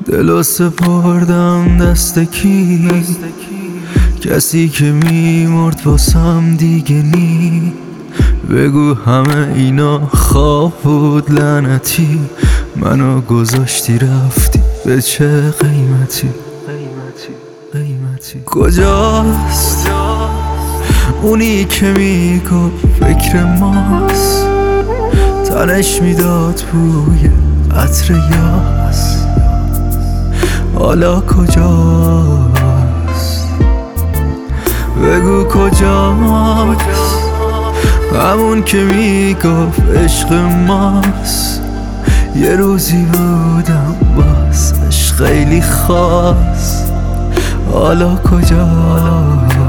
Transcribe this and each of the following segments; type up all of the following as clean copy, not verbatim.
دلو سپردم دست کی؟ کسی که میمرد واسم دیگه نی. بگو همه اینا خواب بود لعنتی، منو گذاشتی رفتی به چه قیمتی؟ کجاست اونی که میگفت فکر ماست؟ تنش میداد بوی عطر یاس، حالا کجاست؟ بگو کجاست همون که میگفت عشق ماست؟ یه روزی بودم واسش خیلی خاص، حالا کجاست؟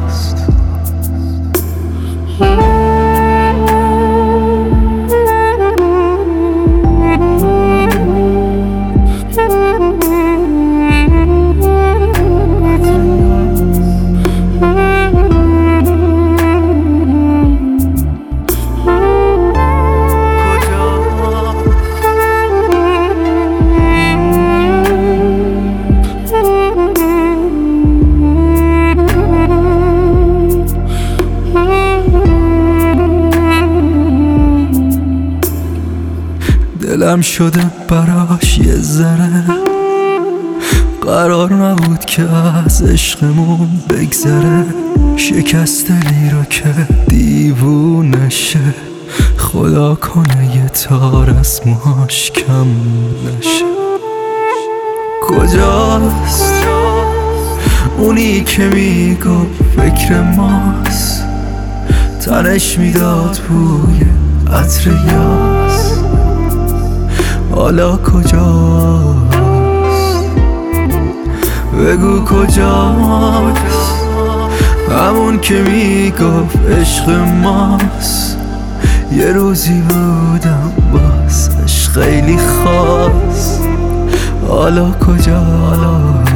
دلم شده براش یه ذره، قرار نبود که از عشقمون بگذره. شکست دلی رو که دیوونه شه، خدا کنه یه تار از موهاش کم نشه. کجاست اونی که میگفت فکر ماست؟ تنش میداد بوی عطر یاس، حالا کجاست؟ بگو کجاست همون که میگفت عشق ماست؟ یه روزی بودم واسش خیلی خاص، حالا کجاست؟